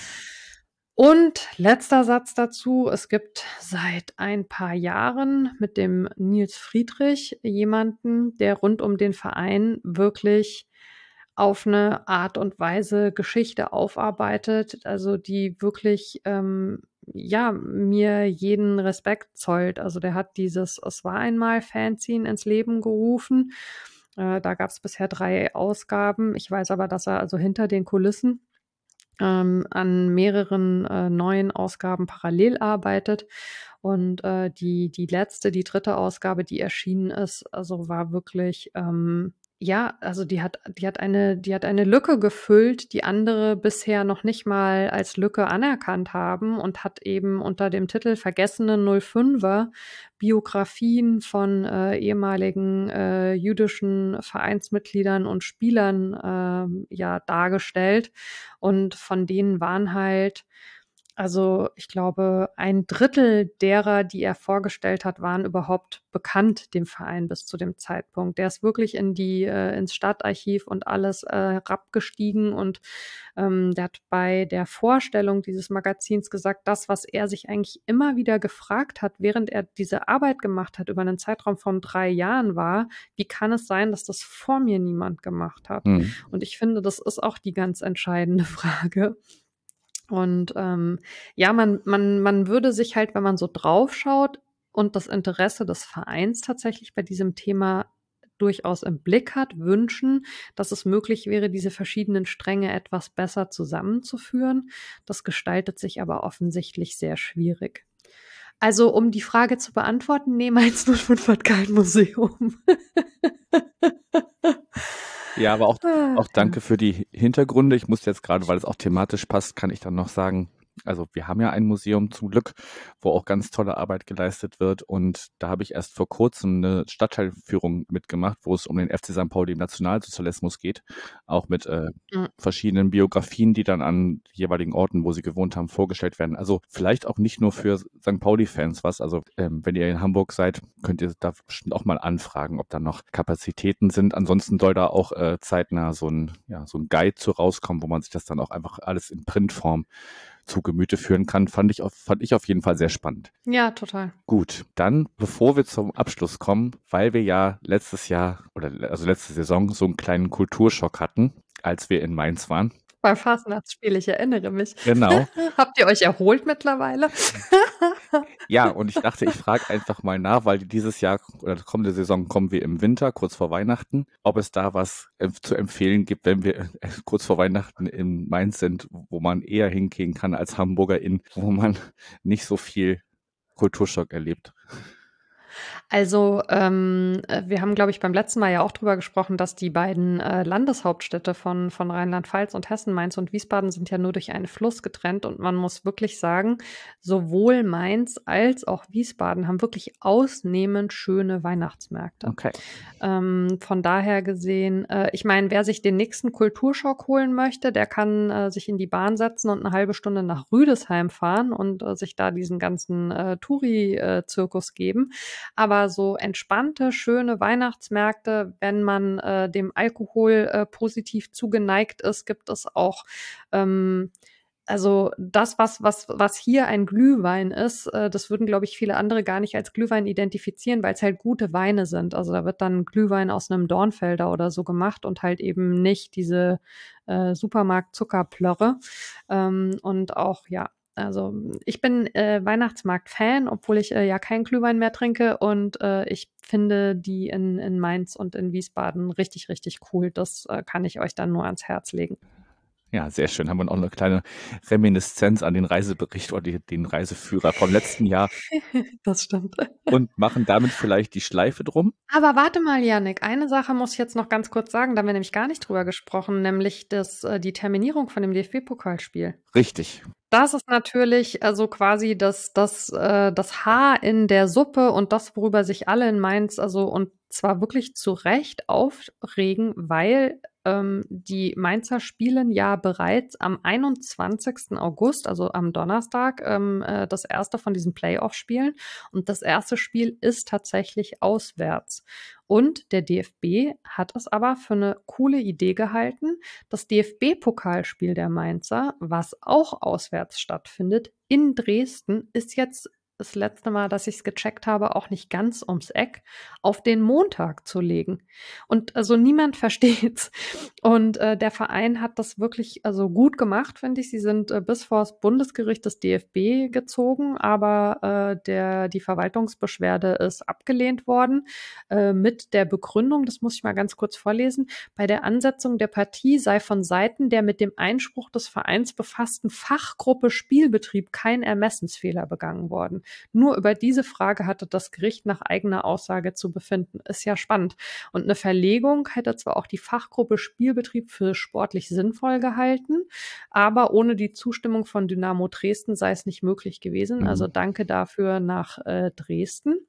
Und letzter Satz dazu, es gibt seit ein paar Jahren mit dem Nils Friedrich jemanden, der rund um den Verein wirklich auf eine Art und Weise Geschichte aufarbeitet, also die wirklich, ähm, ja, mir jeden Respekt zollt. Also der hat dieses Es war einmal Fanzine ins Leben gerufen. Äh, da gab es bisher drei Ausgaben. Ich weiß aber, dass er also hinter den Kulissen ähm, an mehreren äh, neuen Ausgaben parallel arbeitet. Und äh, die, die letzte, die dritte Ausgabe, die erschienen ist, also war wirklich, ähm, ja, also die hat, die hat eine, die hat eine Lücke gefüllt, die andere bisher noch nicht mal als Lücke anerkannt haben und hat eben unter dem Titel Vergessene null fünfer Biografien von äh, ehemaligen äh, jüdischen Vereinsmitgliedern und Spielern äh, ja dargestellt. Und von denen waren halt, also ich glaube, ein Drittel derer, die er vorgestellt hat, waren überhaupt bekannt dem Verein bis zu dem Zeitpunkt. Der ist wirklich in die äh, ins Stadtarchiv und alles äh, herabgestiegen und ähm, der hat bei der Vorstellung dieses Magazins gesagt, das, was er sich eigentlich immer wieder gefragt hat, während er diese Arbeit gemacht hat, über einen Zeitraum von drei Jahren war, wie kann es sein, dass das vor mir niemand gemacht hat? Mhm. Und ich finde, das ist auch die ganz entscheidende Frage. Und ähm, ja, man, man, man würde sich halt, wenn man so draufschaut und das Interesse des Vereins tatsächlich bei diesem Thema durchaus im Blick hat, wünschen, dass es möglich wäre, diese verschiedenen Stränge etwas besser zusammenzuführen. Das gestaltet sich aber offensichtlich sehr schwierig. Also, um die Frage zu beantworten, nee, Mainz null fünf hat kein Museum. Ja, aber auch, Ah, auch danke für die Hintergründe. Ich muss jetzt gerade, weil es auch thematisch passt, kann ich dann noch sagen, also wir haben ja ein Museum zum Glück, wo auch ganz tolle Arbeit geleistet wird. Und da habe ich erst vor kurzem eine Stadtteilführung mitgemacht, wo es um den F C Sankt Pauli im Nationalsozialismus geht. Auch mit äh, Mhm. verschiedenen Biografien, die dann an jeweiligen Orten, wo sie gewohnt haben, vorgestellt werden. Also vielleicht auch nicht nur für Sankt Pauli-Fans was. Also ähm, wenn ihr in Hamburg seid, könnt ihr da bestimmt auch mal anfragen, ob da noch Kapazitäten sind. Ansonsten soll da auch äh, zeitnah so ein, ja, so ein Guide zu rauskommen, wo man sich das dann auch einfach alles in Printform zu Gemüte führen kann, fand ich auf, fand ich auf jeden Fall sehr spannend. Ja, total. Gut, dann, bevor wir zum Abschluss kommen, weil wir ja letztes Jahr oder also letzte Saison so einen kleinen Kulturschock hatten, als wir in Mainz waren, Beim Fastnachtsspiel, ich erinnere mich. Genau. Habt ihr euch erholt mittlerweile? Ja, und ich dachte, ich frage einfach mal nach, weil dieses Jahr oder kommende Saison kommen wir im Winter, kurz vor Weihnachten, ob es da was äh, zu empfehlen gibt, wenn wir äh, kurz vor Weihnachten in Mainz sind, wo man eher hingehen kann als Hamburger Inn, wo man nicht so viel Kulturschock erlebt. Also, ähm, äh, wir haben, glaube ich, beim letzten Mal ja auch drüber gesprochen, dass die beiden äh, Landeshauptstädte von, von Rheinland-Pfalz und Hessen, Mainz und Wiesbaden, sind ja nur durch einen Fluss getrennt. Und man muss wirklich sagen, sowohl Mainz als auch Wiesbaden haben wirklich ausnehmend schöne Weihnachtsmärkte. Okay. Ähm, von daher gesehen, äh, ich meine, wer sich den nächsten Kulturschock holen möchte, der kann äh, sich in die Bahn setzen und eine halbe Stunde nach Rüdesheim fahren und äh, sich da diesen ganzen äh, Touri-Zirkus geben. Aber so entspannte, schöne Weihnachtsmärkte, wenn man äh, dem Alkohol äh, positiv zugeneigt ist, gibt es auch ähm, also das, was, was, was hier ein Glühwein ist, äh, das würden, glaube ich, viele andere gar nicht als Glühwein identifizieren, weil es halt gute Weine sind. Also da wird dann Glühwein aus einem Dornfelder oder so gemacht und halt eben nicht diese äh, Supermarkt-Zuckerplörre. Ähm, und auch, ja, also ich bin äh, Weihnachtsmarkt-Fan, obwohl ich äh, ja keinen Glühwein mehr trinke. Und äh, ich finde die in, in Mainz und in Wiesbaden richtig, richtig cool. Das äh, kann ich euch dann nur ans Herz legen. Ja, sehr schön. Haben wir auch eine kleine Reminiszenz an den Reisebericht oder die, den Reiseführer vom letzten Jahr Das stimmt. und machen damit vielleicht die Schleife drum. Aber warte mal, Jannik, eine Sache muss ich jetzt noch ganz kurz sagen, da haben wir nämlich gar nicht drüber gesprochen, nämlich das, äh, die Terminierung von dem D F B-Pokalspiel. Richtig. Das ist natürlich also quasi das, das, äh, das Haar in der Suppe und das, worüber sich alle in Mainz, also und zwar wirklich zu Recht aufregen, weil ähm, die Mainzer spielen ja bereits am einundzwanzigsten August, also am Donnerstag, ähm, äh, das erste von diesen Playoff-Spielen. Und das erste Spiel ist tatsächlich auswärts. Und der D F B hat es aber für eine coole Idee gehalten, das D F B-Pokalspiel der Mainzer, was auch auswärts stattfindet, in Dresden, ist jetzt das letzte Mal, dass ich es gecheckt habe, auch nicht ganz ums Eck, auf den Montag zu legen. Und also niemand versteht's. Und äh, der Verein hat das wirklich also gut gemacht, finde ich. Sie sind äh, bis vor das Bundesgericht des D F B gezogen, aber äh, der, die Verwaltungsbeschwerde ist abgelehnt worden äh, mit der Begründung, das muss ich mal ganz kurz vorlesen, bei der Ansetzung der Partie sei von Seiten der mit dem Einspruch des Vereins befassten Fachgruppe Spielbetrieb kein Ermessensfehler begangen worden. Nur über diese Frage hatte das Gericht nach eigener Aussage zu befinden. Ist ja spannend. Und eine Verlegung hätte zwar auch die Fachgruppe Spielbetrieb für sportlich sinnvoll gehalten, aber ohne die Zustimmung von Dynamo Dresden sei es nicht möglich gewesen. Mhm. Also danke dafür nach äh, Dresden.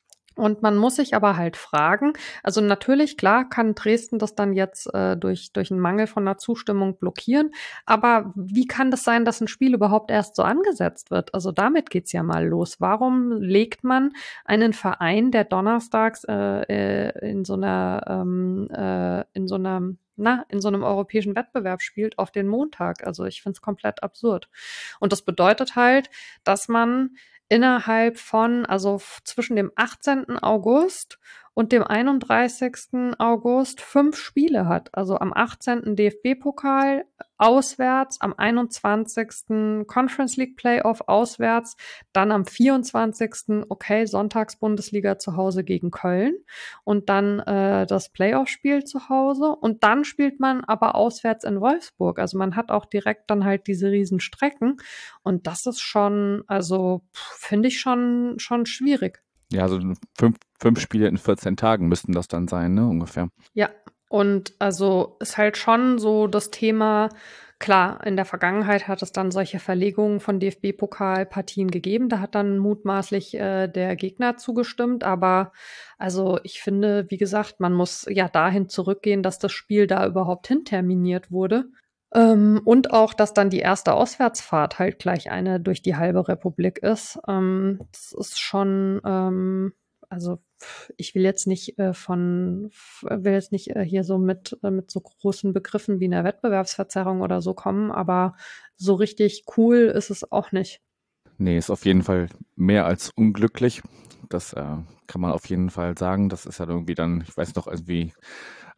Und man muss sich aber halt fragen, also natürlich, klar, kann Dresden das dann jetzt äh, durch, durch einen Mangel von einer Zustimmung blockieren, aber wie kann das sein, dass ein Spiel überhaupt erst so angesetzt wird? Also damit geht's ja mal los. Warum legt man einen Verein, der donnerstags äh, äh, in so einer, ähm, äh, in so einer na, in so einem europäischen Wettbewerb spielt, auf den Montag? Also ich finde es komplett absurd. Und das bedeutet halt, dass man innerhalb von, also f- zwischen dem achtzehnten August und dem einunddreißigsten August fünf Spiele hat. Also am achtzehnten D F B-Pokal auswärts, am einundzwanzigsten Conference League Playoff auswärts, dann am vierundzwanzigsten okay, Sonntagsbundesliga zu Hause gegen Köln und dann äh, das Playoff-Spiel zu Hause und dann spielt man aber auswärts in Wolfsburg. Also man hat auch direkt dann halt diese riesen Strecken und das ist schon, also finde ich schon, schon schwierig. Ja, also fünf, fünf Spiele in vierzehn Tagen müssten das dann sein, ne, ungefähr. Ja, und also ist halt schon so das Thema, klar, in der Vergangenheit hat es dann solche Verlegungen von D F B-Pokalpartien gegeben. Da hat dann mutmaßlich äh, der Gegner zugestimmt. Aber also ich finde, wie gesagt, man muss ja dahin zurückgehen, dass das Spiel da überhaupt hin terminiert wurde. Ähm, und auch, dass dann die erste Auswärtsfahrt halt gleich eine durch die halbe Republik ist. Ähm, das ist schon, ähm, also pf, ich will jetzt nicht äh, von, f- will jetzt nicht äh, hier so mit, äh, mit so großen Begriffen wie einer Wettbewerbsverzerrung oder so kommen, aber so richtig cool ist es auch nicht. Nee, ist auf jeden Fall mehr als unglücklich. Das äh, kann man auf jeden Fall sagen. Das ist ja irgendwie dann, ich weiß noch, irgendwie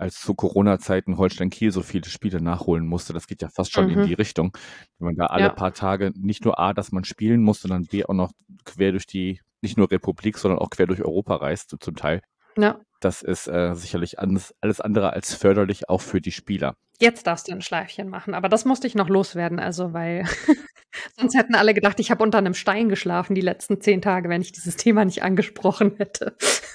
als zu Corona-Zeiten Holstein Kiel so viele Spiele nachholen musste. Das geht ja fast schon Mhm. in die Richtung. Wenn man da alle Ja. paar Tage nicht nur A, dass man spielen muss, sondern B, auch noch quer durch die, nicht nur Republik, sondern auch quer durch Europa reist zum Teil. Ja. Das ist äh, sicherlich alles, alles andere als förderlich, auch für die Spieler. Jetzt darfst du ein Schleifchen machen, aber das musste ich noch loswerden, also weil sonst hätten alle gedacht, ich habe unter einem Stein geschlafen die letzten zehn Tage, wenn ich dieses Thema nicht angesprochen hätte.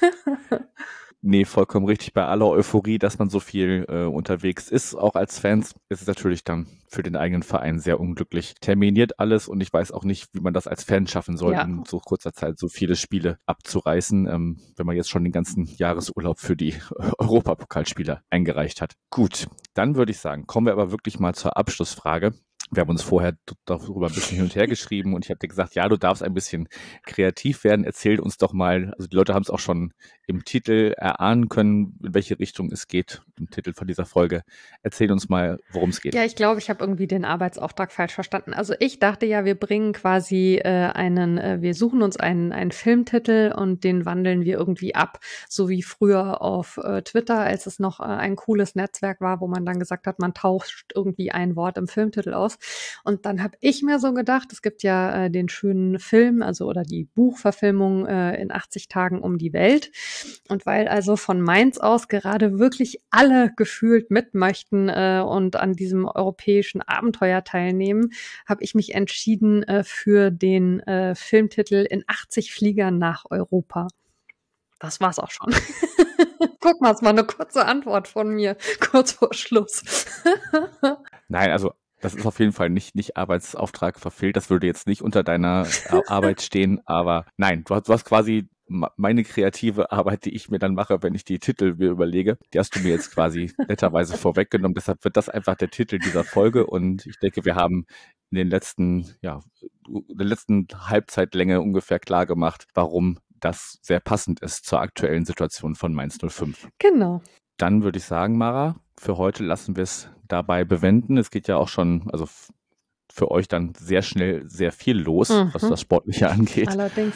Nee, vollkommen richtig. Bei aller Euphorie, dass man so viel äh, unterwegs ist, auch als Fans, ist es natürlich dann für den eigenen Verein sehr unglücklich. Terminiert alles und ich weiß auch nicht, wie man das als Fan schaffen soll, Ja. in so kurzer Zeit so viele Spiele abzureißen, ähm, wenn man jetzt schon den ganzen Jahresurlaub für die Europapokalspiele eingereicht hat. Gut, dann würde ich sagen, kommen wir aber wirklich mal zur Abschlussfrage. Wir haben uns vorher d- darüber ein bisschen hin und her geschrieben und ich habe dir gesagt, ja, du darfst ein bisschen kreativ werden. Erzähl uns doch mal, also die Leute haben es auch schon im Titel erahnen können, in welche Richtung es geht, im Titel von dieser Folge. Erzähl uns mal, worum es geht. Ja, ich glaube, ich habe irgendwie den Arbeitsauftrag falsch verstanden. Also ich dachte ja, wir bringen quasi äh, einen, äh, wir suchen uns einen, einen Filmtitel und den wandeln wir irgendwie ab, so wie früher auf äh, Twitter, als es noch äh, ein cooles Netzwerk war, wo man dann gesagt hat, man tauscht irgendwie ein Wort im Filmtitel aus. Und dann habe ich mir so gedacht, es gibt ja äh, den schönen Film, also oder die Buchverfilmung äh, in achtzig Tagen um die Welt. Und weil also von Mainz aus gerade wirklich alle gefühlt mit möchten äh, und an diesem europäischen Abenteuer teilnehmen, habe ich mich entschieden äh, für den äh, Filmtitel In achtzig Fliegern nach Europa. Das war's auch schon. Guck mal, es war eine kurze Antwort von mir, kurz vor Schluss. Nein, also das ist auf jeden Fall nicht, nicht Arbeitsauftrag verfehlt. Das würde jetzt nicht unter deiner Ar- Arbeit stehen, aber nein, du hast, du hast quasi ma- meine kreative Arbeit, die ich mir dann mache, wenn ich die Titel mir überlege, die hast du mir jetzt quasi netterweise vorweggenommen. Deshalb wird das einfach der Titel dieser Folge und ich denke, wir haben in den letzten, ja, in der letzten Halbzeitlänge ungefähr klar gemacht, warum das sehr passend ist zur aktuellen Situation von Mainz null fünf. Genau. Dann würde ich sagen, Mara, für heute lassen wir es dabei bewenden. Es geht ja auch schon, also f- für euch dann sehr schnell sehr viel los, Mhm. was das Sportliche angeht. Allerdings.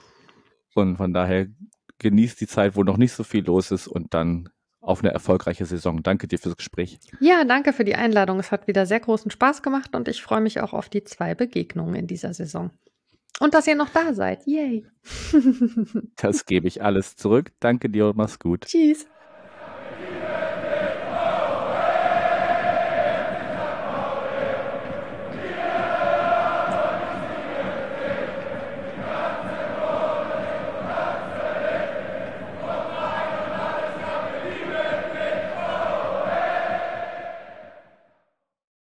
Und von daher genießt die Zeit, wo noch nicht so viel los ist und dann auf eine erfolgreiche Saison. Danke dir fürs Gespräch. Ja, danke für die Einladung. Es hat wieder sehr großen Spaß gemacht und ich freue mich auch auf die zwei Begegnungen in dieser Saison. Und dass ihr noch da seid. Yay. Das gebe ich alles zurück. Danke dir und mach's gut. Tschüss.